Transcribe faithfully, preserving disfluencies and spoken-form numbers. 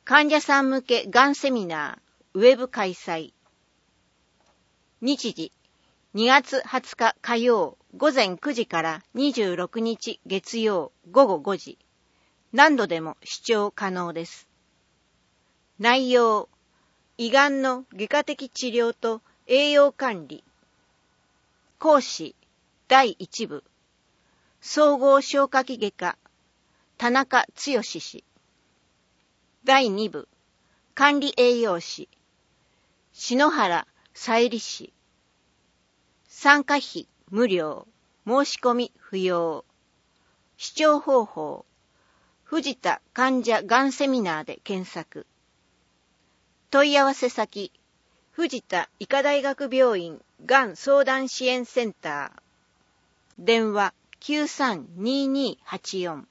患者さん向けがんセミナーウェブ開催。日時にがつはつか火曜午前くじからにじゅうろくにち月曜午後ごじ。何度でも視聴可能です。内容、胃がんの外科的治療と栄養管理。講師、だいいち部、総合消化器外科、田中剛氏。だいに部、管理栄養士、篠原さゆり氏。参加費無料、申し込み不要。視聴方法、藤田患者がんセミナーで検索。問い合わせ先、藤田医科大学病院がん相談支援センター。電話きゅうさんにーにーはちよん。